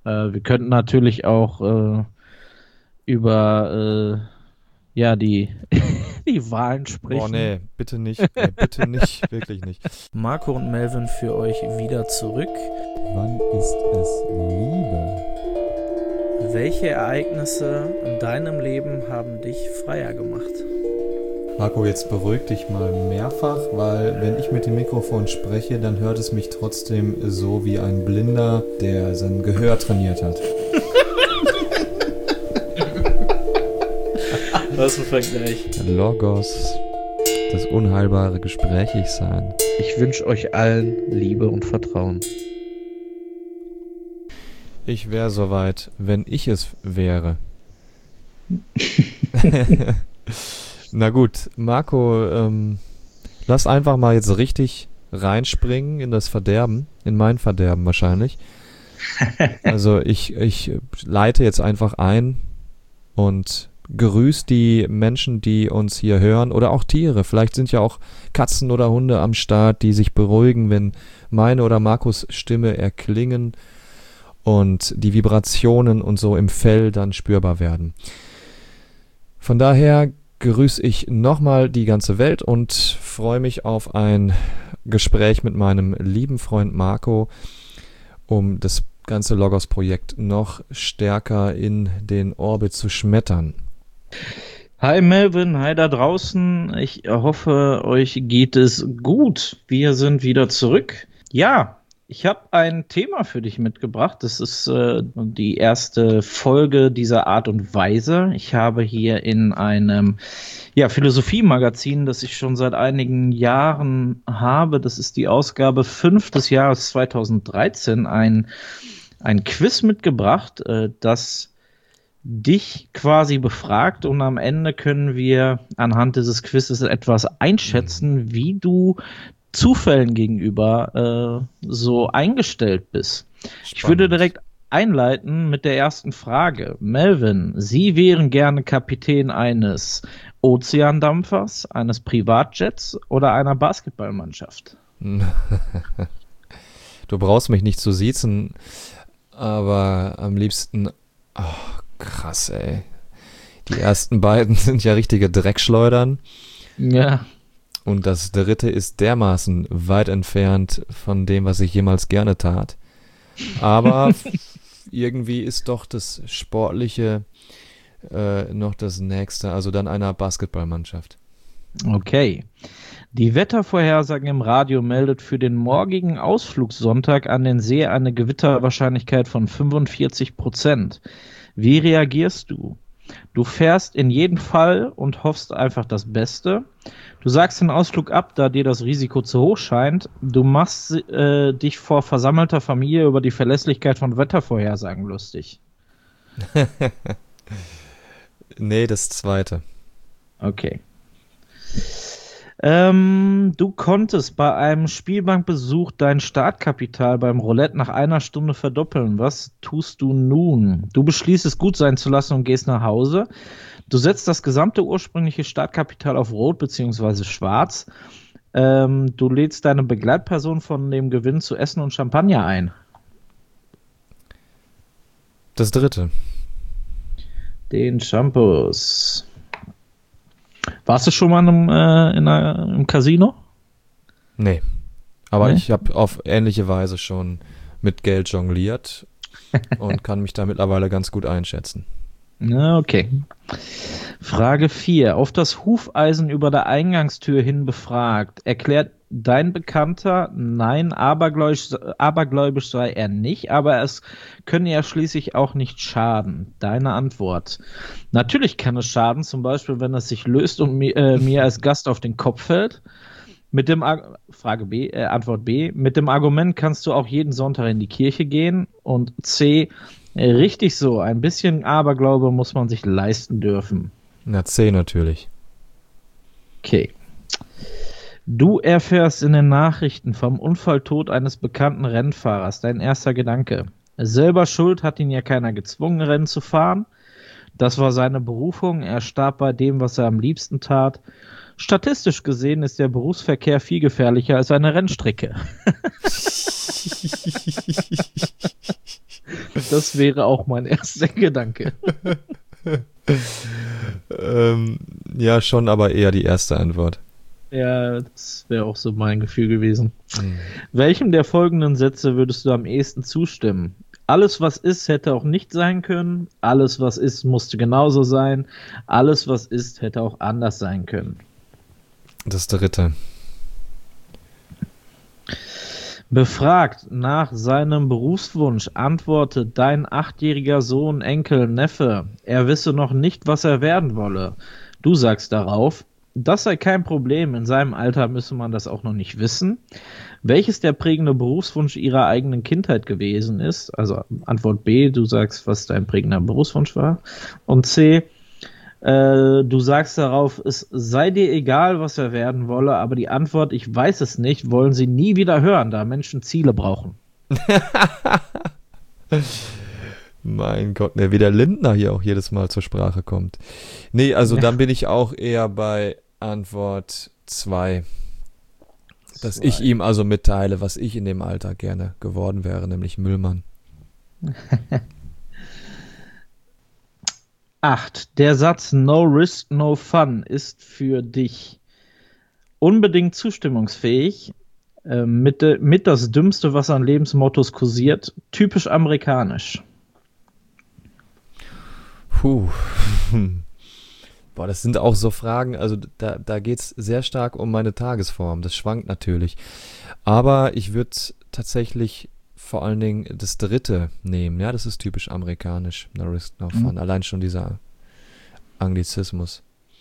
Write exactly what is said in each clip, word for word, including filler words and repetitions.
Äh, wir könnten natürlich auch äh, über äh, ja, die, die Wahlen Boah, sprechen. nee, bitte nicht. Nee, bitte nicht. Wirklich nicht. Marco und Melvin für euch wieder zurück. Wann ist es Liebe? Welche Ereignisse in deinem Leben haben dich freier gemacht? Marco, jetzt beruhig dich mal mehrfach, weil wenn ich mit dem Mikrofon spreche, dann hört es mich trotzdem so wie ein Blinder, der sein Gehör trainiert hat. Was ein Vergleich. Logos, das unheilbare Gesprächigsein. Ich wünsche euch allen Liebe und Vertrauen. Ich wäre soweit, wenn ich es wäre. Na gut, Marco, ähm, lass einfach mal jetzt richtig reinspringen in das Verderben, in mein Verderben wahrscheinlich. Also ich, ich leite jetzt einfach ein und grüß die Menschen, die uns hier hören oder auch Tiere. Vielleicht sind ja auch Katzen oder Hunde am Start, die sich beruhigen, wenn meine oder Markus Stimme erklingen und die Vibrationen und so im Fell dann spürbar werden. Von daher grüße ich nochmal die ganze Welt und freue mich auf ein Gespräch mit meinem lieben Freund Marco, um das ganze Logos-Projekt noch stärker in den Orbit zu schmettern. Hi Melvin, hi da draußen. Ich hoffe, euch geht es gut. Wir sind wieder zurück. Ja, ich habe ein Thema für dich mitgebracht. Das ist äh, die erste Folge dieser Art und Weise. Ich habe hier in einem ja, Philosophie-Magazin, das ich schon seit einigen Jahren habe, das ist die Ausgabe fünf des Jahres zweitausenddreizehn, ein, ein Quiz mitgebracht, äh, das dich quasi befragt, und am Ende können wir anhand dieses Quizzes etwas einschätzen, wie du Zufällen gegenüber äh, so eingestellt bist. Spannend. Ich würde direkt einleiten mit der ersten Frage. Melvin, Sie wären gerne Kapitän eines Ozeandampfers, eines Privatjets oder einer Basketballmannschaft? Du brauchst mich nicht zu siezen, aber am liebsten... Oh, krass, ey. Die ersten beiden sind ja richtige Dreckschleudern. Ja. Und das dritte ist dermaßen weit entfernt von dem, was ich jemals gerne tat. Aber irgendwie ist doch das Sportliche äh, noch das Nächste, also dann einer Basketballmannschaft. Okay. Die Wettervorhersage im Radio meldet für den morgigen Ausflugssonntag an den See eine Gewitterwahrscheinlichkeit von fünfundvierzig Prozent. Wie reagierst du? Du fährst in jedem Fall und hoffst einfach das Beste. Du sagst den Ausflug ab, da dir das Risiko zu hoch scheint. Du machst äh, dich vor versammelter Familie über die Verlässlichkeit von Wettervorhersagen lustig. Nee, das zweite. Okay. Ähm, du konntest bei einem Spielbankbesuch dein Startkapital beim Roulette nach einer Stunde verdoppeln. Was tust du nun? Du beschließt es gut sein zu lassen und gehst nach Hause. Du setzt das gesamte ursprüngliche Startkapital auf Rot bzw. Schwarz. Ähm, du lädst deine Begleitperson von dem Gewinn zu Essen und Champagner ein. Das dritte. Den Shampoos. Warst du schon mal im, äh, in einer, im Casino? Nee. Aber Nee? ich habe auf ähnliche Weise schon mit Geld jongliert und kann mich da mittlerweile ganz gut einschätzen. Na, okay. Frage vier. Auf das Hufeisen über der Eingangstür hin befragt, erklärt dein Bekannter, nein, abergläubisch, abergläubisch sei er nicht, aber es könne ja schließlich auch nicht schaden. Deine Antwort. Natürlich kann es schaden, zum Beispiel, wenn es sich löst und mir, äh, mir als Gast auf den Kopf fällt. Mit dem Ar- Frage B, äh, Antwort B. Mit dem Argument kannst du auch jeden Sonntag in die Kirche gehen. Und C. Richtig so. Ein bisschen Aberglaube muss man sich leisten dürfen. Na, C natürlich. Okay. Du erfährst in den Nachrichten vom Unfalltod eines bekannten Rennfahrers. Dein erster Gedanke. Selber schuld, hat ihn ja keiner gezwungen, Rennen zu fahren. Das war seine Berufung. Er starb bei dem, was er am liebsten tat. Statistisch gesehen ist der Berufsverkehr viel gefährlicher als eine Rennstrecke. Das wäre auch mein erster Gedanke. ähm, ja, schon, aber eher die erste Antwort. Ja, das wäre auch so mein Gefühl gewesen. Hm. Welchem der folgenden Sätze würdest du am ehesten zustimmen? Alles, was ist, hätte auch nicht sein können. Alles, was ist, musste genauso sein. Alles, was ist, hätte auch anders sein können. Das dritte. Befragt nach seinem Berufswunsch antwortet dein achtjähriger Sohn, Enkel, Neffe, er wisse noch nicht, was er werden wolle. Du sagst darauf, das sei kein Problem, in seinem Alter müsse man das auch noch nicht wissen. Welches der prägende Berufswunsch ihrer eigenen Kindheit gewesen ist, also Antwort B, du sagst, was dein prägender Berufswunsch war, und C, äh, du sagst darauf, es sei dir egal, was er werden wolle, aber die Antwort, ich weiß es nicht, wollen sie nie wieder hören, da Menschen Ziele brauchen. Mein Gott, ne, wie der Lindner hier auch jedes Mal zur Sprache kommt. Nee, also ja. Dann bin ich auch eher bei Antwort zwei. Dass zwei. Ich ihm also mitteile, was ich in dem Alter gerne geworden wäre, nämlich Müllmann. acht. Der Satz No risk, no fun ist für dich unbedingt zustimmungsfähig, äh, mit, de, mit das Dümmste, was an Lebensmottos kursiert, typisch amerikanisch. Puh. Boah, das sind auch so Fragen, also da, da geht es sehr stark um meine Tagesform, das schwankt natürlich. Aber ich würde tatsächlich vor allen Dingen das dritte nehmen, ja, das ist typisch amerikanisch, no risk, no fun, mhm. Allein schon dieser Anglizismus.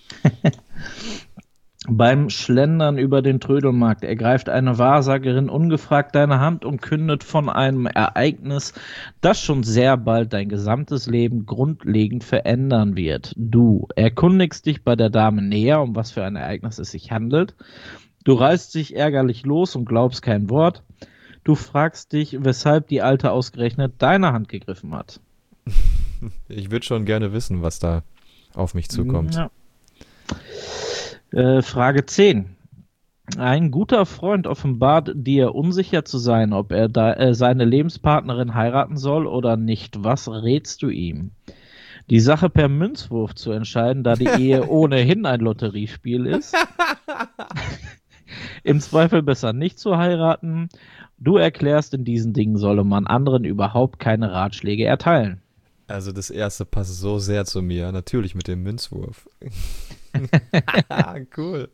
Beim Schlendern über den Trödelmarkt ergreift eine Wahrsagerin ungefragt deine Hand und kündet von einem Ereignis, das schon sehr bald dein gesamtes Leben grundlegend verändern wird. Du erkundigst dich bei der Dame näher, um was für ein Ereignis es sich handelt. Du reißt dich ärgerlich los und glaubst kein Wort. Du fragst dich, weshalb die Alte ausgerechnet deine Hand gegriffen hat. Ich würde schon gerne wissen, was da auf mich zukommt. Ja. Äh, Frage zehn. Ein guter Freund offenbart dir unsicher zu sein, ob er da, äh, seine Lebenspartnerin heiraten soll oder nicht. Was rätst du ihm? Die Sache per Münzwurf zu entscheiden, da die Ehe ohnehin ein Lotteriespiel ist. Im Zweifel besser nicht zu heiraten. Du erklärst, in diesen Dingen solle man anderen überhaupt keine Ratschläge erteilen. Also das erste passt so sehr zu mir, natürlich mit dem Münzwurf. Cool.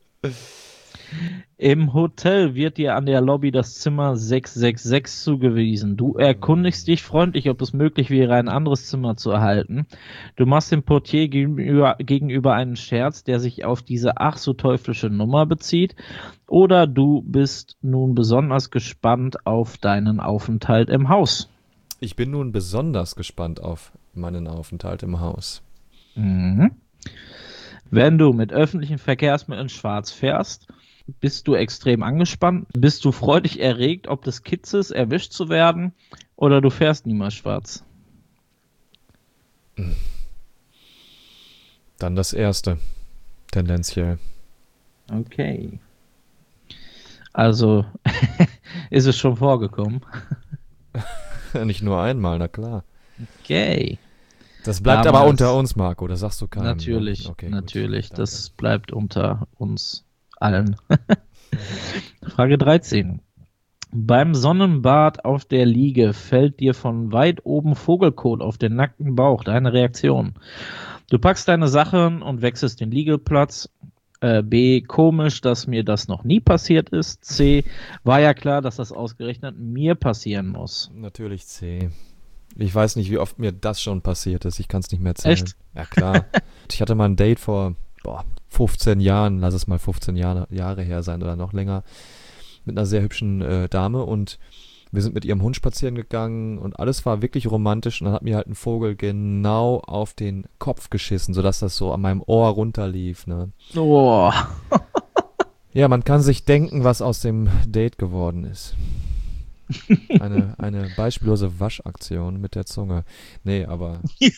Im Hotel wird dir an der Lobby das Zimmer sechs sechs sechs zugewiesen. Du erkundigst dich freundlich, ob es möglich wäre, ein anderes Zimmer zu erhalten. Du machst dem Portier gegenüber, gegenüber einen Scherz, der sich auf diese ach so teuflische Nummer bezieht. Oder du bist nun besonders gespannt auf deinen Aufenthalt im Haus. Ich bin nun besonders gespannt auf meinen Aufenthalt im Haus. Mhm. Wenn du mit öffentlichen Verkehrsmitteln schwarz fährst, bist du extrem angespannt, bist du freudig erregt, ob des Kitzes erwischt zu werden, oder du fährst niemals schwarz? Dann das erste, tendenziell. Okay. Also, ist es schon vorgekommen? Nicht nur einmal, na klar. Okay. Das bleibt Damals, aber unter uns, Marco, das sagst du keinem. Natürlich, ne? Okay, natürlich, gut, das bleibt unter uns allen. Frage dreizehn. Beim Sonnenbad auf der Liege fällt dir von weit oben Vogelkot auf den nackten Bauch. Deine Reaktion? Du packst deine Sachen und wechselst den Liegeplatz. Äh, B, komisch, dass mir das noch nie passiert ist. C, war ja klar, dass das ausgerechnet mir passieren muss. Natürlich C. Ich weiß nicht, wie oft mir das schon passiert ist. Ich kann es nicht mehr erzählen. Echt? Ja, klar. Ich hatte mal ein Date vor boah, fünfzehn Jahren, lass es mal fünfzehn Jahre, Jahre her sein oder noch länger, mit einer sehr hübschen äh, Dame, und wir sind mit ihrem Hund spazieren gegangen und alles war wirklich romantisch, und dann hat mir halt ein Vogel genau auf den Kopf geschissen, sodass das so an meinem Ohr runterlief. Ne? Oh. Ja, man kann sich denken, was aus dem Date geworden ist. Eine, eine beispiellose Waschaktion mit der Zunge. Nee, aber ja.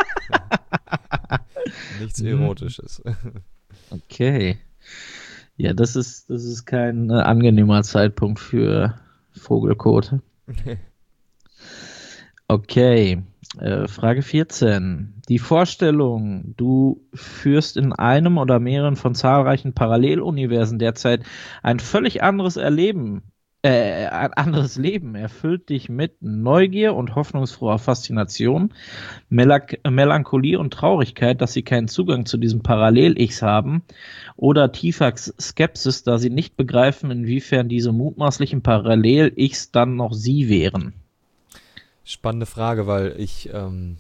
Nichts Erotisches. Okay. Ja, das ist, das ist kein äh, angenehmer Zeitpunkt für Vogelkot. Okay, äh, Frage vierzehn. Die Vorstellung, du führst in einem oder mehreren von zahlreichen Paralleluniversen derzeit ein völlig anderes Erleben, äh, ein anderes Leben, erfüllt dich mit Neugier und hoffnungsfroher Faszination, Melank Melancholie und Traurigkeit, dass sie keinen Zugang zu diesem Parallel-Ichs haben, oder tiefer Skepsis, da sie nicht begreifen, inwiefern diese mutmaßlichen Parallel-Ichs dann noch sie wären. Spannende Frage, weil ich ähm,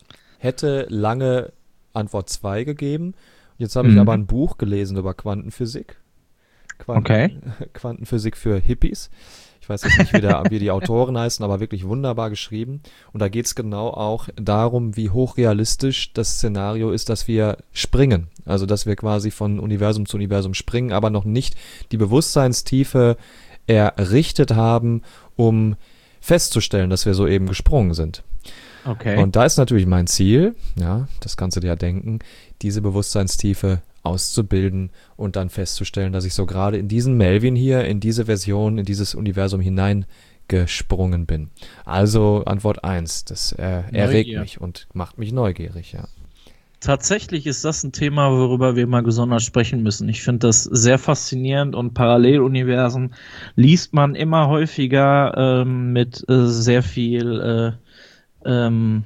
hätte lange Antwort zwei gegeben. Jetzt habe ich Mhm. aber ein Buch gelesen über Quantenphysik. Quanten Okay. Quantenphysik für Hippies. Ich weiß jetzt nicht, wie, der, wie die Autoren heißen, aber wirklich wunderbar geschrieben. Und da geht es genau auch darum, wie hochrealistisch das Szenario ist, dass wir springen. Also, dass wir quasi von Universum zu Universum springen, aber noch nicht die Bewusstseinstiefe errichtet haben, um festzustellen, dass wir soeben gesprungen sind. Okay. Und da ist natürlich mein Ziel, ja, das kannst du dir ja denken, diese Bewusstseinstiefe auszubilden und dann festzustellen, dass ich so gerade in diesen Melvin hier, in diese Version, in dieses Universum hineingesprungen bin. Also Antwort eins, das äh, erregt Neugier. mich und macht mich neugierig, ja. Tatsächlich ist das ein Thema, worüber wir mal gesondert sprechen müssen. Ich finde das sehr faszinierend und Paralleluniversen liest man immer häufiger ähm, mit äh, sehr viel äh, ähm,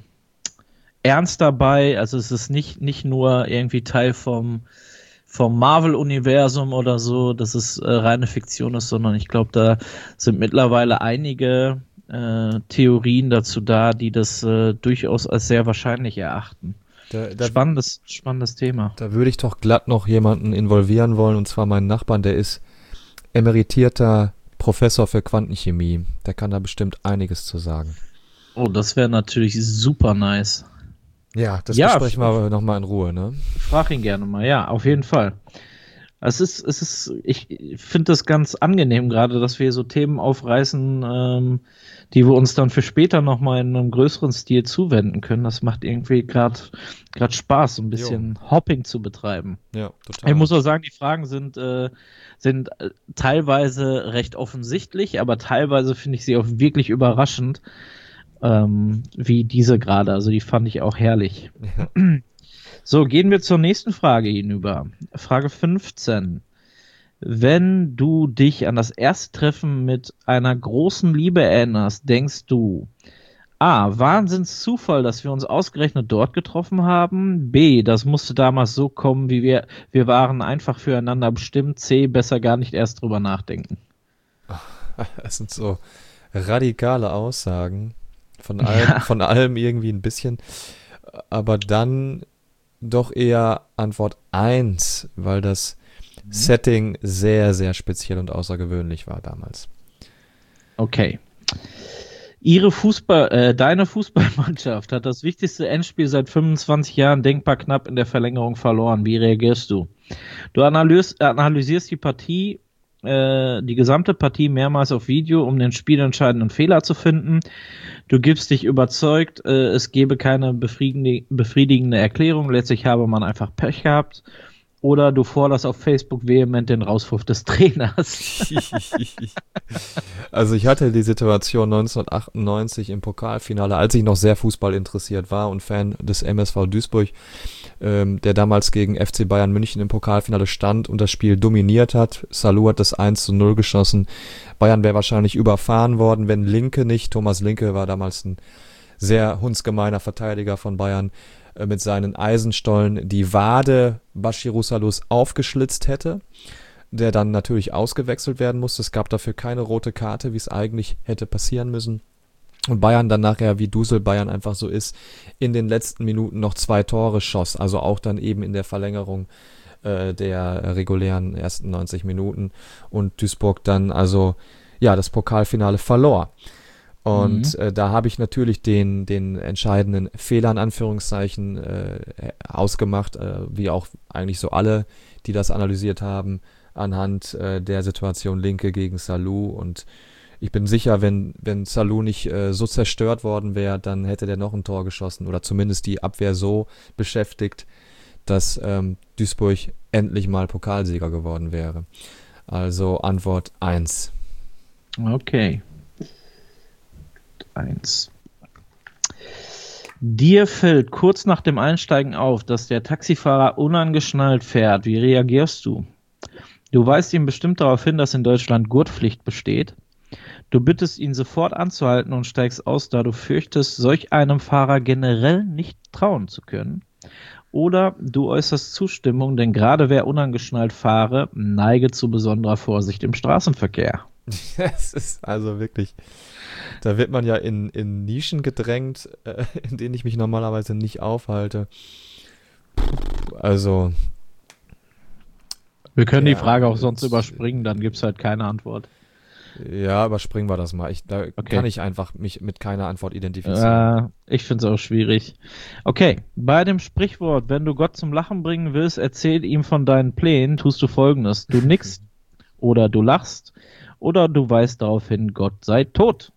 Ernst dabei. Also es ist nicht, nicht nur irgendwie Teil vom, vom Marvel-Universum oder so, dass es äh, reine Fiktion ist, sondern ich glaube, da sind mittlerweile einige äh, Theorien dazu da, die das äh, durchaus als sehr wahrscheinlich erachten. Da, da, Spannendes, spannendes Thema. da würde ich doch glatt noch jemanden involvieren wollen, und zwar meinen Nachbarn, der ist emeritierter Professor für Quantenchemie. Der kann da bestimmt einiges zu sagen. Oh, das wäre natürlich super nice. Ja, das Ja, besprechen wir aber nochmal in Ruhe, ne? Frag ihn gerne mal, ja, auf jeden Fall. Es ist, es ist, ich finde das ganz angenehm gerade, dass wir so Themen aufreißen, ähm, die wir uns dann für später nochmal in einem größeren Stil zuwenden können. Das macht irgendwie gerade gerade Spaß, so ein bisschen Hopping zu betreiben. Ja, total. Ich muss auch sagen, die Fragen sind, äh, sind äh, teilweise recht offensichtlich, aber teilweise finde ich sie auch wirklich überraschend, ähm, wie diese gerade. Also die fand ich auch herrlich. Ja. So, gehen wir zur nächsten Frage hinüber. Frage fünfzehn. Wenn du dich an das erste Treffen mit einer großen Liebe erinnerst, denkst du: A. Wahnsinnszufall, dass wir uns ausgerechnet dort getroffen haben. B. Das musste damals so kommen, wie wir, wir waren einfach füreinander bestimmt. C. Besser gar nicht erst drüber nachdenken. Das sind so radikale Aussagen. Von allem, Ja. von allem irgendwie ein bisschen. Aber dann doch eher Antwort eins, weil das Mhm. Setting sehr, sehr speziell und außergewöhnlich war damals. Okay. Ihre Fußball, äh, deine Fußballmannschaft hat das wichtigste Endspiel seit fünfundzwanzig Jahren denkbar knapp in der Verlängerung verloren. Wie reagierst du? Du analys analysierst die Partie, äh, die gesamte Partie mehrmals auf Video, um den spielentscheidenden Fehler zu finden. Du gibst dich überzeugt, äh, es gebe keine befriedigende, befriedigende Erklärung. Letztlich habe man einfach Pech gehabt. Oder du forderst auf Facebook vehement den Rauswurf des Trainers. Also ich hatte die Situation neunzehnhundertachtundneunzig im Pokalfinale, als ich noch sehr Fußball interessiert war und Fan des M S V Duisburg, ähm, der damals gegen F C Bayern München im Pokalfinale stand und das Spiel dominiert hat. Salou hat das eins zu null geschossen. Bayern wäre wahrscheinlich überfahren worden, wenn Linke nicht, Thomas Linke war damals ein sehr hundsgemeiner Verteidiger von Bayern, äh, mit seinen Eisenstollen die Wade Bashiru Salous aufgeschlitzt hätte, der dann natürlich ausgewechselt werden musste. Es gab dafür keine rote Karte, wie es eigentlich hätte passieren müssen. Und Bayern dann nachher, wie Dusel Bayern einfach so ist, in den letzten Minuten noch zwei Tore schoss, also auch dann eben in der Verlängerung äh, der regulären ersten neunzig Minuten und Duisburg dann also ja das Pokalfinale verlor. Und mhm. äh, da habe ich natürlich den, den entscheidenden Fehler in Anführungszeichen äh, ausgemacht, äh, wie auch eigentlich so alle, die das analysiert haben, anhand äh, der Situation Linke gegen Salou. Und ich bin sicher, wenn, wenn Salou nicht äh, so zerstört worden wäre, dann hätte der noch ein Tor geschossen oder zumindest die Abwehr so beschäftigt, dass ähm, Duisburg endlich mal Pokalsieger geworden wäre. Also Antwort eins. Okay. Eins. Dir fällt kurz nach dem Einsteigen auf, dass der Taxifahrer unangeschnallt fährt. Wie reagierst du? Du weist ihm bestimmt darauf hin, dass in Deutschland Gurtpflicht besteht. Du bittest ihn sofort anzuhalten und steigst aus, da du fürchtest, solch einem Fahrer generell nicht trauen zu können. Oder du äußerst Zustimmung, denn gerade wer unangeschnallt fahre, neige zu besonderer Vorsicht im Straßenverkehr. Es ist also wirklich, da wird man ja in, in Nischen gedrängt, äh, in denen ich mich normalerweise nicht aufhalte. Also. Wir können ja, die Frage auch sonst jetzt, überspringen, dann gibt es halt keine Antwort. Ja, überspringen wir das mal. Ich, da Okay. kann ich einfach mich mit keiner Antwort identifizieren. Äh, ich finde es auch schwierig. Okay, bei dem Sprichwort, wenn du Gott zum Lachen bringen willst, erzähl ihm von deinen Plänen, tust du Folgendes. Du nickst oder du lachst oder du weist darauf hin, Gott sei tot.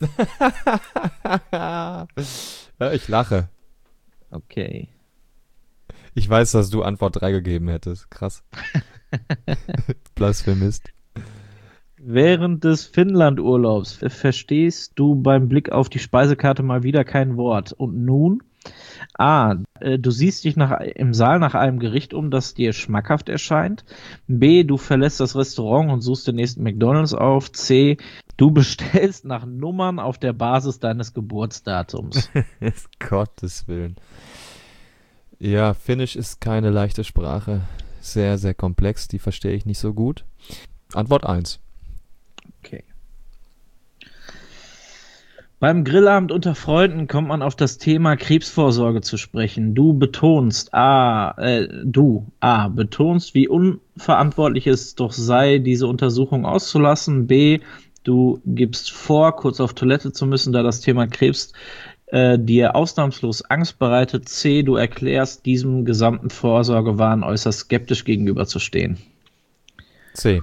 Ja, ich lache. Okay. Ich weiß, dass du Antwort drei gegeben hättest. Krass. Blasphemist. Während des Finnland-Urlaubs ver- verstehst du beim Blick auf die Speisekarte mal wieder kein Wort. Und nun? A. Äh, du siehst dich nach, im Saal nach einem Gericht um, das dir schmackhaft erscheint. B. Du verlässt das Restaurant und suchst den nächsten McDonald's auf. C. Du bestellst nach Nummern auf der Basis deines Geburtsdatums. Gottes Willen. Ja, Finnisch ist keine leichte Sprache. Sehr, sehr komplex. Die verstehe ich nicht so gut. Antwort eins. Okay. Beim Grillabend unter Freunden kommt man auf das Thema Krebsvorsorge zu sprechen. Du betonst, A, äh, du, A, betonst, wie unverantwortlich es doch sei, diese Untersuchung auszulassen. B, du gibst vor, kurz auf Toilette zu müssen, da das Thema Krebs äh, dir ausnahmslos Angst bereitet. C, du erklärst, diesem gesamten Vorsorgewahn äußerst skeptisch gegenüberzustehen. C.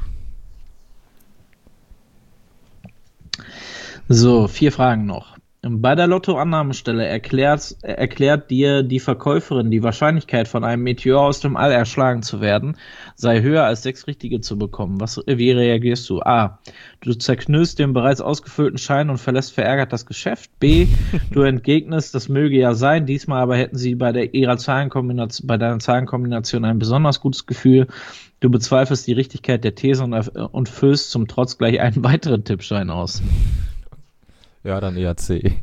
So, vier Fragen noch. Bei der Lottoannahmestelle erklärt, erklärt dir die Verkäuferin, die Wahrscheinlichkeit von einem Meteor aus dem All erschlagen zu werden, sei höher als sechs Richtige zu bekommen. Was, wie reagierst du? A. Du zerknüllst den bereits ausgefüllten Schein und verlässt verärgert das Geschäft. B. Du entgegnest, das möge ja sein, diesmal aber hätten sie bei der ihrer Zahlenkombination, bei deiner Zahlenkombination ein besonders gutes Gefühl. Du bezweifelst die Richtigkeit der These und, und füllst zum Trotz gleich einen weiteren Tippschein aus. Ja, dann eher C.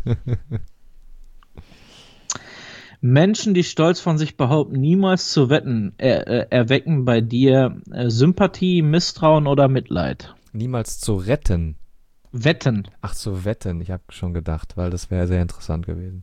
Menschen, die stolz von sich behaupten, niemals zu wetten, er, äh, erwecken bei dir äh, Sympathie, Misstrauen oder Mitleid. Niemals zu retten. Wetten. Ach, zu wetten. Ich habe schon gedacht, weil das wäre sehr interessant gewesen.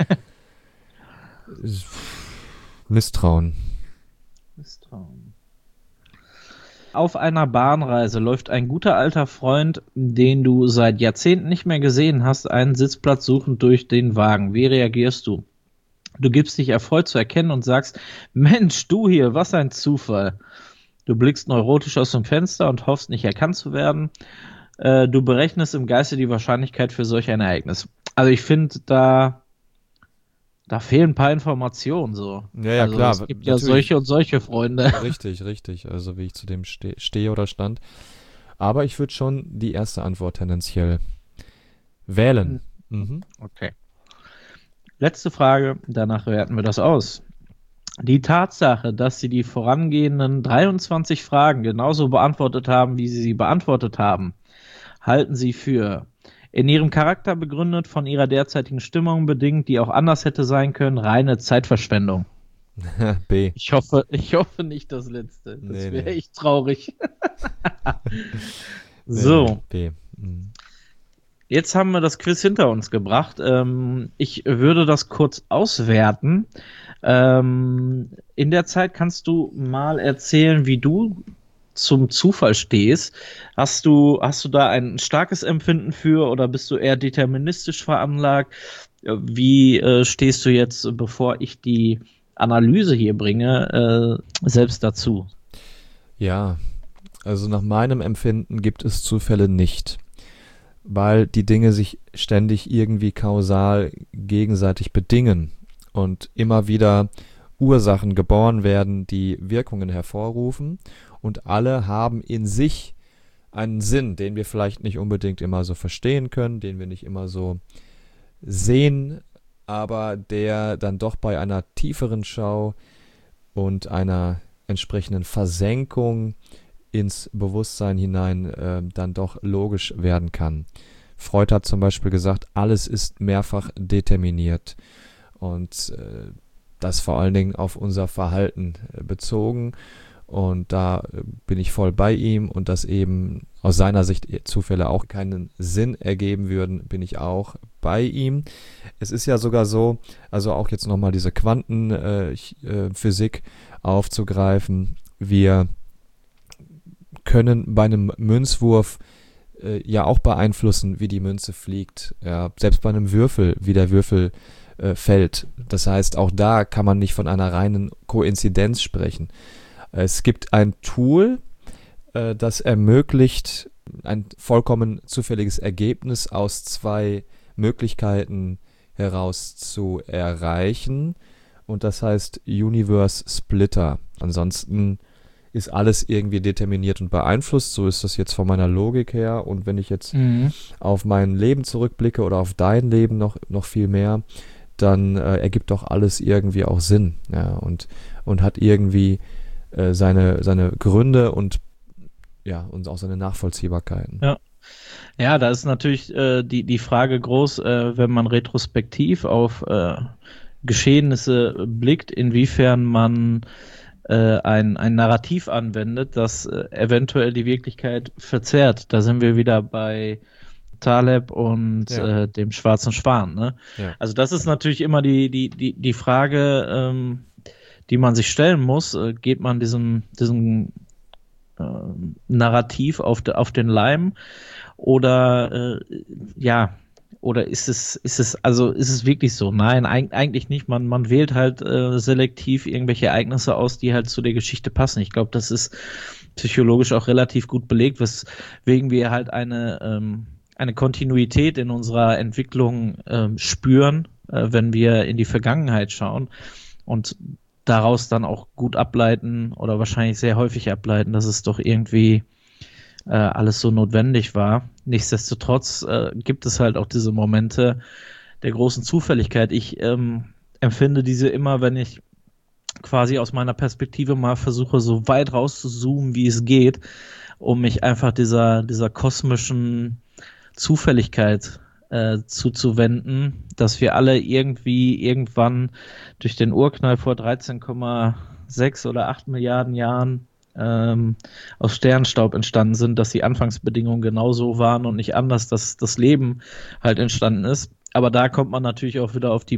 Misstrauen. Misstrauen. Auf einer Bahnreise läuft ein guter alter Freund, den du seit Jahrzehnten nicht mehr gesehen hast, einen Sitzplatz suchend durch den Wagen. Wie reagierst du? Du gibst dich erfreut zu erkennen und sagst, Mensch, du hier, was ein Zufall. Du blickst neurotisch aus dem Fenster und hoffst nicht erkannt zu werden. Äh, du berechnest im Geiste die Wahrscheinlichkeit für solch ein Ereignis. Also ich finde, da Da fehlen ein paar Informationen so. Ja, ja, also klar. Es gibt ja natürlich. solche und solche Freunde. Richtig, richtig. Also wie ich zu dem ste stehe oder stand. Aber ich würde schon die erste Antwort tendenziell wählen. Mhm. Okay. Letzte Frage, danach werten wir das aus. Die Tatsache, dass Sie die vorangehenden dreiundzwanzig Fragen genauso beantwortet haben, wie Sie sie beantwortet haben, halten Sie für in Ihrem Charakter begründet, von Ihrer derzeitigen Stimmung bedingt, die auch anders hätte sein können, reine Zeitverschwendung. B. Ich hoffe, ich hoffe nicht das Letzte. Das Nee, wäre nee. echt traurig. So, B. Mhm. jetzt haben wir das Quiz hinter uns gebracht. Ähm, ich würde das kurz auswerten. Ähm, in der Zeit kannst du mal erzählen, wie du zum Zufall stehst. Hast du, hast du da ein starkes Empfinden für oder bist du eher deterministisch veranlagt? Wie äh, stehst du jetzt, bevor ich die Analyse hier bringe, äh, selbst dazu? Ja, also nach meinem Empfinden gibt es Zufälle nicht, weil die Dinge sich ständig irgendwie kausal gegenseitig bedingen und immer wieder Ursachen geboren werden, die Wirkungen hervorrufen und alle haben in sich einen Sinn, den wir vielleicht nicht unbedingt immer so verstehen können, den wir nicht immer so sehen, aber der dann doch bei einer tieferen Schau und einer entsprechenden Versenkung ins Bewusstsein hinein äh, dann doch logisch werden kann. Freud hat zum Beispiel gesagt, alles ist mehrfach determiniert und äh, das vor allen Dingen auf unser Verhalten äh, bezogen. Und da bin ich voll bei ihm, und dass eben aus seiner Sicht Zufälle auch keinen Sinn ergeben würden, bin ich auch bei ihm. Es ist ja sogar so, also auch jetzt nochmal diese Quantenphysik aufzugreifen, wir können bei einem Münzwurf äh, ja auch beeinflussen, wie die Münze fliegt. Ja, selbst bei einem Würfel, wie der Würfel äh, fällt. Das heißt, auch da kann man nicht von einer reinen Koinzidenz sprechen. Es gibt ein Tool, äh, das ermöglicht, ein vollkommen zufälliges Ergebnis aus zwei Möglichkeiten heraus zu erreichen. Und das heißt Universe Splitter. Ansonsten ist alles irgendwie determiniert und beeinflusst. So ist das jetzt von meiner Logik her. Und wenn ich jetzt mhm. auf mein Leben zurückblicke oder auf dein Leben noch, noch viel mehr, dann äh, ergibt doch alles irgendwie auch Sinn. Ja, und, und hat irgendwie äh, seine, seine Gründe und, ja, und auch seine Nachvollziehbarkeiten. Ja. Ja, da ist natürlich äh, die, die Frage groß, äh, wenn man retrospektiv auf äh, Geschehnisse blickt, inwiefern man äh, ein, ein Narrativ anwendet, das äh, eventuell die Wirklichkeit verzerrt. Da sind wir wieder bei Taleb und ja. äh, dem schwarzen Schwan. Ne? Ja. Also das ist natürlich immer die, die, die, die Frage, ähm, die man sich stellen muss. Äh, geht man diesem, diesem äh, Narrativ auf, de, auf den Leim? Oder äh, ja, oder ist es, ist es, also ist es wirklich so? Nein, eig- eigentlich nicht. Man, man wählt halt äh, selektiv irgendwelche Ereignisse aus, die halt zu der Geschichte passen. Ich glaube, das ist psychologisch auch relativ gut belegt, weswegen wir halt eine, ähm, eine Kontinuität in unserer Entwicklung ähm, spüren, äh, wenn wir in die Vergangenheit schauen und daraus dann auch gut ableiten oder wahrscheinlich sehr häufig ableiten, dass es doch irgendwie äh, alles so notwendig war. Nichtsdestotrotz äh, gibt es halt auch diese Momente der großen Zufälligkeit. Ich ähm, empfinde diese immer, wenn ich quasi aus meiner Perspektive mal versuche, so weit rauszuzoomen, wie es geht, um mich einfach dieser, dieser kosmischen Zufälligkeit äh, zuzuwenden, dass wir alle irgendwie irgendwann durch den Urknall vor dreizehn Komma sechs oder acht Milliarden Jahren ähm, aus Sternstaub entstanden sind, dass die Anfangsbedingungen genauso waren und nicht anders, dass das Leben halt entstanden ist. Aber da kommt man natürlich auch wieder auf die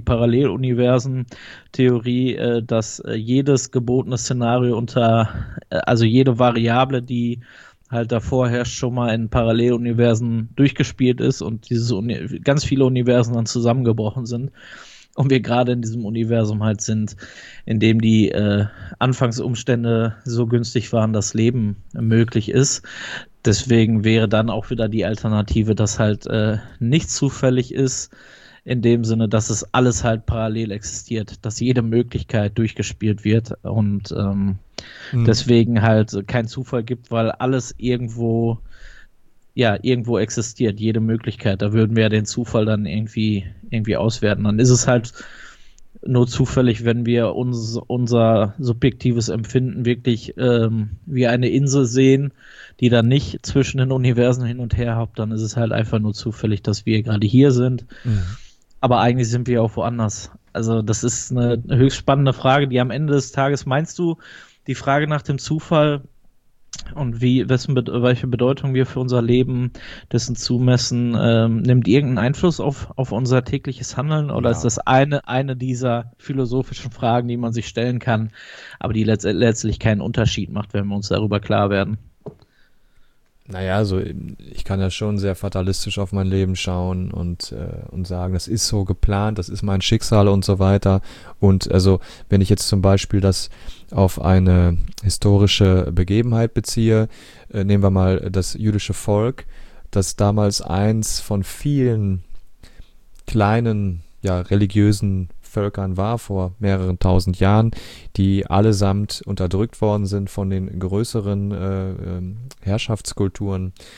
Paralleluniversen-Theorie, äh, dass äh, jedes gebotene Szenario unter, äh, also jede Variable, die halt davor herrscht, schon mal in Paralleluniversen durchgespielt ist und diese Uni- ganz viele Universen dann zusammengebrochen sind. Und wir gerade in diesem Universum halt sind, in dem die äh, Anfangsumstände so günstig waren, dass Leben möglich ist. Deswegen wäre dann auch wieder die Alternative, dass halt äh, nicht zufällig ist, in dem Sinne, dass es alles halt parallel existiert, dass jede Möglichkeit durchgespielt wird und ähm, mhm. deswegen halt kein Zufall gibt, weil alles irgendwo ja, irgendwo existiert, jede Möglichkeit. Da würden wir ja den Zufall dann irgendwie, irgendwie auswerten. Dann ist es halt nur zufällig, wenn wir uns, unser subjektives Empfinden wirklich ähm, wie eine Insel sehen, die dann nicht zwischen den Universen hin und her hoppt, dann ist es halt einfach nur zufällig, dass wir gerade hier sind. Mhm. Aber eigentlich sind wir auch woanders. Also das ist eine höchst spannende Frage, die am Ende des Tages, meinst du, die Frage nach dem Zufall und wie, wessen, welche Bedeutung wir für unser Leben dessen zumessen, ähm, nimmt irgendeinen Einfluss auf, auf unser tägliches Handeln oder ja. ist das eine, eine dieser philosophischen Fragen, die man sich stellen kann, aber die letzt, letztlich keinen Unterschied macht, wenn wir uns darüber klar werden? Naja, also ich kann ja schon sehr fatalistisch auf mein Leben schauen und, äh, und sagen, das ist so geplant, das ist mein Schicksal und so weiter. Und also wenn ich jetzt zum Beispiel das auf eine historische Begebenheit beziehe, äh, nehmen wir mal das jüdische Volk, das damals eins von vielen kleinen, ja, religiösen Völkern war, vor mehreren tausend Jahren, die allesamt unterdrückt worden sind von den größeren äh, Herrschaftskulturen.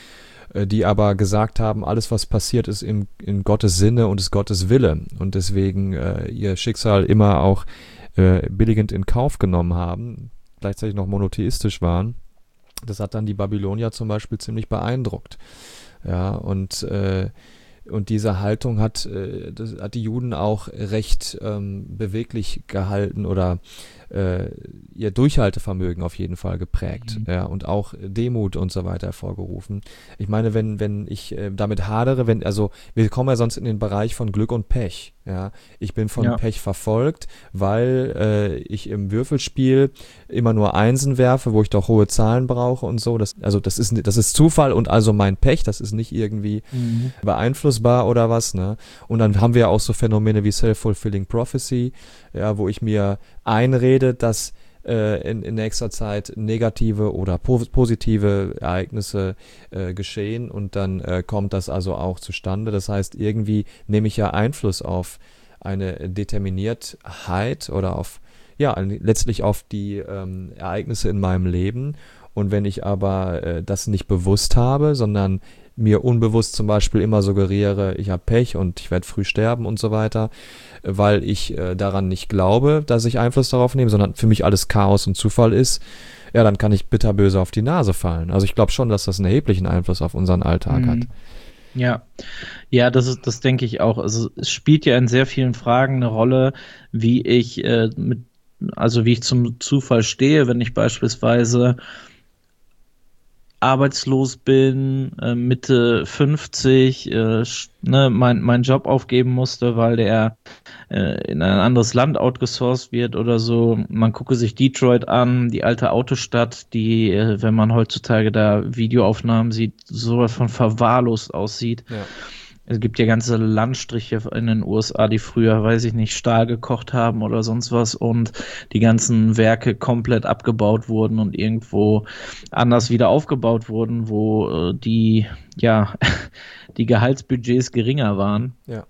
äh, die aber gesagt haben, alles was passiert ist im, in Gottes Sinne und ist Gottes Wille und deswegen äh, ihr Schicksal immer auch äh, billigend in Kauf genommen haben, gleichzeitig noch monotheistisch waren. Das hat dann die Babylonier zum Beispiel ziemlich beeindruckt. Ja, und äh, Und diese Haltung hat, äh, das hat die Juden auch recht ähm, beweglich gehalten oder äh, ihr Durchhaltevermögen auf jeden Fall geprägt, mhm. ja, und auch Demut und so weiter hervorgerufen. Ich meine, wenn wenn ich äh, damit hadere, wenn also wir kommen ja sonst in den Bereich von Glück und Pech, ja. Ich bin von ja. Pech verfolgt, weil äh, ich im Würfelspiel immer nur Einsen werfe, wo ich doch hohe Zahlen brauche und so. Das, also das ist das ist Zufall und also mein Pech. Das ist nicht irgendwie mhm. beeinflussbar oder was, ne? Und dann haben wir ja auch so Phänomene wie Self-Fulfilling Prophecy, ja, wo ich mir einrede, dass äh, in, in nächster Zeit negative oder po- positive Ereignisse äh, geschehen und dann äh, kommt das also auch zustande. Das heißt, irgendwie nehme ich ja Einfluss auf eine Determiniertheit oder auf, ja, letztlich auf die ähm, Ereignisse in meinem Leben. Und wenn ich aber äh, das nicht bewusst habe, sondern mir unbewusst zum Beispiel immer suggeriere, ich habe Pech und ich werde früh sterben und so weiter, weil ich äh, daran nicht glaube, dass ich Einfluss darauf nehme, sondern für mich alles Chaos und Zufall ist, ja, dann kann ich bitterböse auf die Nase fallen. Also ich glaube schon, dass das einen erheblichen Einfluss auf unseren Alltag mhm. hat. Ja, ja, das ist, das denke ich auch. Also es spielt ja in sehr vielen Fragen eine Rolle, wie ich äh, mit, also wie ich zum Zufall stehe, wenn ich beispielsweise arbeitslos bin, äh, Mitte fünfzig, äh, ne, mein, mein Job aufgeben musste, weil der äh, in ein anderes Land outgesourced wird oder so. Man gucke sich Detroit an, die alte Autostadt, die, äh, wenn man heutzutage da Videoaufnahmen sieht, sowas von verwahrlost aussieht. Ja. Es gibt ja ganze Landstriche in den U S A, die früher, weiß ich nicht, Stahl gekocht haben oder sonst was und die ganzen Werke komplett abgebaut wurden und irgendwo anders wieder aufgebaut wurden, wo äh, die, ja, die Gehaltsbudgets geringer waren. Ja.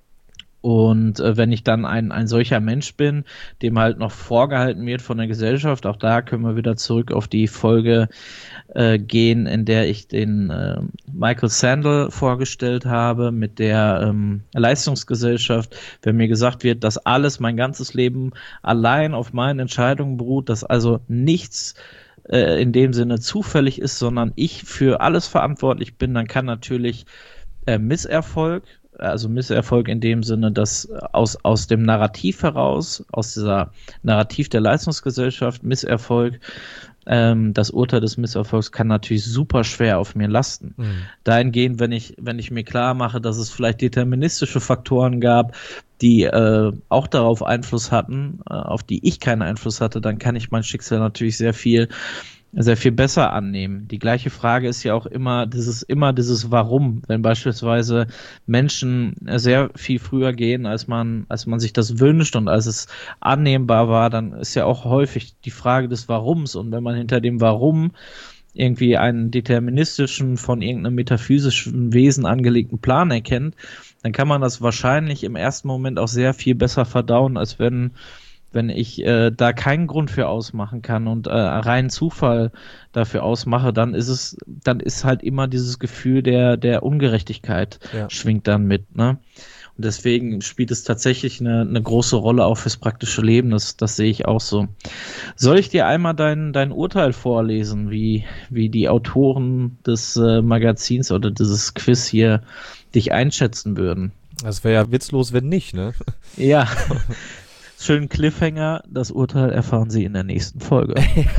Und äh, wenn ich dann ein, ein solcher Mensch bin, dem halt noch vorgehalten wird von der Gesellschaft, auch da können wir wieder zurück auf die Folge äh, gehen, in der ich den äh, Michael Sandel vorgestellt habe mit der ähm, Leistungsgesellschaft, wenn mir gesagt wird, dass alles, mein ganzes Leben allein auf meinen Entscheidungen beruht, dass also nichts äh, in dem Sinne zufällig ist, sondern ich für alles verantwortlich bin, dann kann natürlich äh, Misserfolg, also Misserfolg in dem Sinne, dass aus, aus dem Narrativ heraus, aus dieser Narrativ der Leistungsgesellschaft, Misserfolg, ähm, das Urteil des Misserfolgs kann natürlich super schwer auf mir lasten. Mhm. Dahingehend, wenn ich, wenn ich mir klar mache, dass es vielleicht deterministische Faktoren gab, die äh, auch darauf Einfluss hatten, äh, auf die ich keinen Einfluss hatte, dann kann ich mein Schicksal natürlich sehr viel sehr viel besser annehmen. Die gleiche Frage ist ja auch immer dieses, immer dieses Warum, wenn beispielsweise Menschen sehr viel früher gehen, als man, als man sich das wünscht und als es annehmbar war, dann ist ja auch häufig die Frage des Warums und wenn man hinter dem Warum irgendwie einen deterministischen, von irgendeinem metaphysischen Wesen angelegten Plan erkennt, dann kann man das wahrscheinlich im ersten Moment auch sehr viel besser verdauen, als wenn wenn ich äh, da keinen Grund für ausmachen kann und äh, reinen Zufall dafür ausmache, dann ist es, dann ist halt immer dieses Gefühl der der Ungerechtigkeit ja. schwingt dann mit, ne? Und deswegen spielt es tatsächlich eine, eine große Rolle auch fürs praktische Leben, das, das sehe ich auch so. Soll ich dir einmal dein, dein Urteil vorlesen, wie, wie die Autoren des äh, Magazins oder dieses Quiz hier dich einschätzen würden? Das wäre ja witzlos, wenn nicht, ne? Ja. Schönen Cliffhanger, das Urteil erfahren Sie in der nächsten Folge.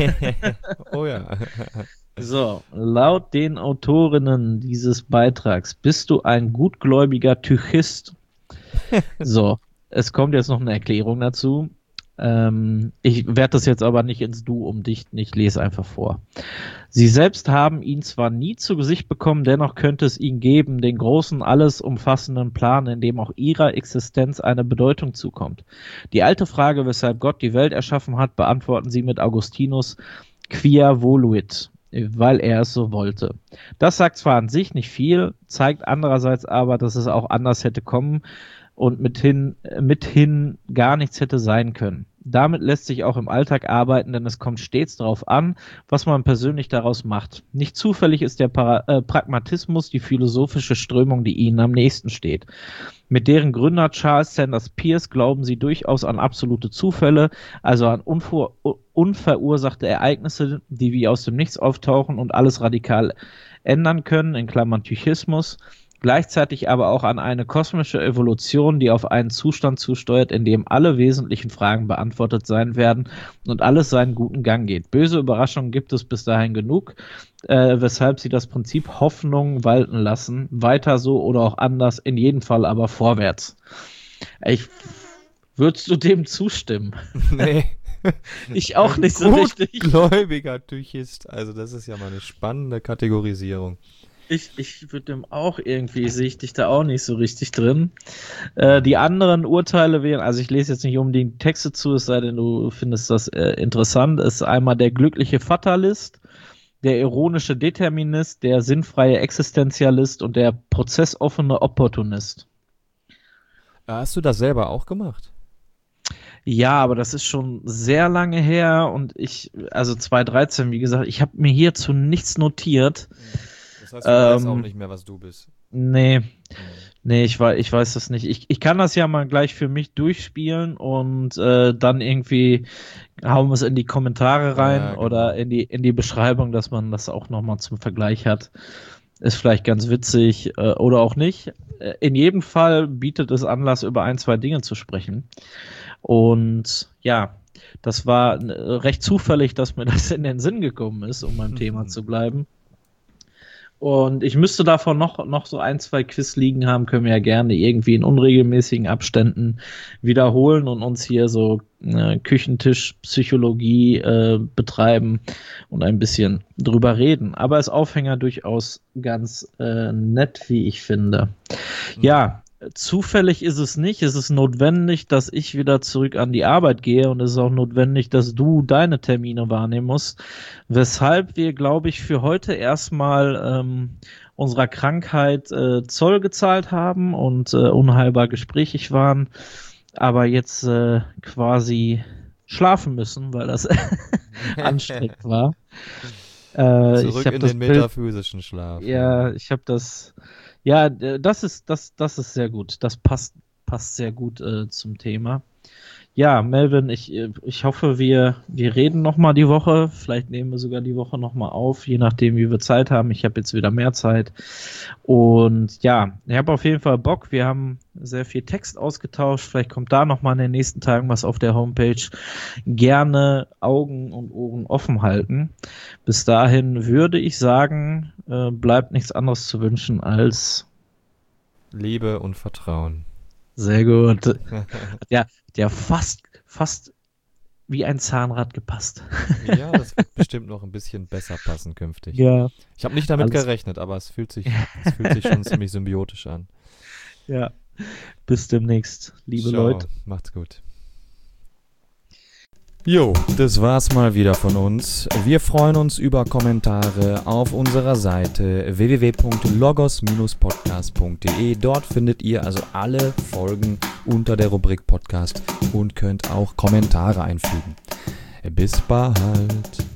Oh ja. So, laut den Autorinnen dieses Beitrags bist du ein gutgläubiger Tychist. So, es kommt jetzt noch eine Erklärung dazu. Ähm, ich werde das jetzt aber nicht ins Du umdichten, ich lese einfach vor. Sie selbst haben ihn zwar nie zu Gesicht bekommen, dennoch könnte es ihn geben, den großen, alles umfassenden Plan, in dem auch ihrer Existenz eine Bedeutung zukommt. Die alte Frage, weshalb Gott die Welt erschaffen hat, beantworten sie mit Augustinus quia voluit, weil er es so wollte. Das sagt zwar an sich nicht viel, zeigt andererseits aber, dass es auch anders hätte kommen und mithin, mithin gar nichts hätte sein können. Damit lässt sich auch im Alltag arbeiten, denn es kommt stets darauf an, was man persönlich daraus macht. Nicht zufällig ist der Para- äh, Pragmatismus die philosophische Strömung, die ihnen am nächsten steht. Mit deren Gründer Charles Sanders Peirce glauben sie durchaus an absolute Zufälle, also an unver- unverursachte Ereignisse, die wie aus dem Nichts auftauchen und alles radikal ändern können, in Klammern Psychismus, gleichzeitig aber auch an eine kosmische Evolution, die auf einen Zustand zusteuert, in dem alle wesentlichen Fragen beantwortet sein werden und alles seinen guten Gang geht. Böse Überraschungen gibt es bis dahin genug, äh, weshalb sie das Prinzip Hoffnung walten lassen. Weiter so oder auch anders, in jedem Fall aber vorwärts. Ich, würdest du dem zustimmen? Nee. Ich auch nicht so richtig. Gläubiger Tychist. Also das ist ja mal eine spannende Kategorisierung. Ich, ich würde dem auch irgendwie, sehe ich dich da auch nicht so richtig drin. Äh, die anderen Urteile wären, also ich lese jetzt nicht unbedingt Texte zu, es sei denn, du findest das äh, interessant, ist einmal der glückliche Fatalist, der ironische Determinist, der sinnfreie Existenzialist und der prozessoffene Opportunist. Hast du das selber auch gemacht? Ja, aber das ist schon sehr lange her und ich, also zwanzig dreizehn, wie gesagt, ich habe mir hierzu nichts notiert. Das heißt, du weißt Ähm, auch nicht mehr, was du bist. Nee, nee, ich weiß, ich weiß das nicht. Ich, ich kann das ja mal gleich für mich durchspielen und äh, dann irgendwie hauen wir es in die Kommentare rein Ja, genau. oder in die, in die Beschreibung, dass man das auch nochmal zum Vergleich hat. Ist vielleicht ganz witzig äh, oder auch nicht. Äh, in jedem Fall bietet es Anlass, über ein, zwei Dinge zu sprechen. Und ja, das war äh, recht zufällig, dass mir das in den Sinn gekommen ist, um beim Thema zu bleiben. Und ich müsste davon noch, noch so ein, zwei Quiz liegen haben, können wir ja gerne irgendwie in unregelmäßigen Abständen wiederholen und uns hier so äh, Küchentischpsychologie äh, betreiben und ein bisschen drüber reden. Aber als Aufhänger durchaus ganz äh, nett, wie ich finde. Mhm. Ja, zufällig ist es nicht. Es ist notwendig, dass ich wieder zurück an die Arbeit gehe und es ist auch notwendig, dass du deine Termine wahrnehmen musst. Weshalb wir, glaube ich, für heute erstmal ähm, unserer Krankheit äh, Zoll gezahlt haben und äh, unheilbar gesprächig waren, aber jetzt äh, quasi schlafen müssen, weil das anstrengend war. Äh, Zurück ich hab in das den Bild, metaphysischen Schlaf. ja, ich habe das. Ja, das ist das, das ist sehr gut. Das passt passt sehr gut äh, zum Thema. Ja, Melvin, ich ich hoffe, wir wir reden noch mal die Woche. Vielleicht nehmen wir sogar die Woche noch mal auf, je nachdem, wie wir Zeit haben. Ich habe jetzt wieder mehr Zeit. Und ja, ich habe auf jeden Fall Bock. Wir haben sehr viel Text ausgetauscht. Vielleicht kommt da noch mal in den nächsten Tagen was auf der Homepage. Gerne Augen und Ohren offen halten. Bis dahin würde ich sagen, äh, bleibt nichts anderes zu wünschen als Liebe und Vertrauen. sehr gut. Ja, der fast, fast wie ein Zahnrad gepasst. Ja, das wird bestimmt noch ein bisschen besser passen künftig. Ja. Ich habe nicht damit Alles- gerechnet, aber es fühlt sich, es fühlt sich schon ziemlich symbiotisch an. Ja. Bis demnächst, liebe Ciao, Leute. macht's gut. Jo, das war's mal wieder von uns. Wir freuen uns über Kommentare auf unserer Seite w w w punkt logos Bindestrich podcast punkt de. Dort findet ihr also alle Folgen unter der Rubrik Podcast und könnt auch Kommentare einfügen. Bis bald.